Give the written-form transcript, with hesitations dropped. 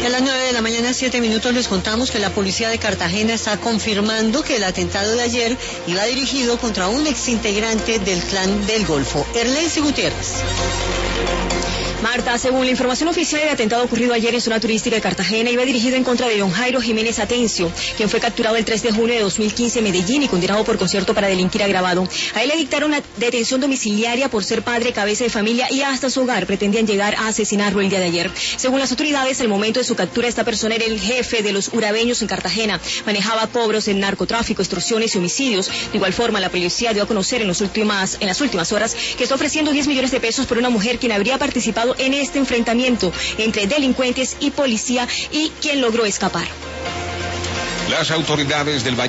A las 9 de la mañana, 7 minutos, les contamos que la policía de Cartagena está confirmando que el atentado de ayer iba dirigido contra un exintegrante del Clan del Golfo. Erlency Gutiérrez. Marta, según la información oficial, el atentado ocurrido ayer en zona turística de Cartagena iba dirigido en contra de don Jairo Jiménez Atencio, quien fue capturado el 3 de junio de 2015 en Medellín y condenado por concierto para delinquir agravado. A él le dictaron la detención domiciliaria por ser padre, cabeza de familia, y hasta su hogar pretendían llegar a asesinarlo el día de ayer. Según las autoridades, al momento de su captura, esta persona era el jefe de los urabeños en Cartagena. Manejaba cobros en narcotráfico, extorsiones y homicidios. De igual forma, la policía dio a conocer en las últimas horas que está ofreciendo 10 millones de pesos por una mujer quien habría participado en este enfrentamiento entre delincuentes y policía y quien logró escapar. Las autoridades del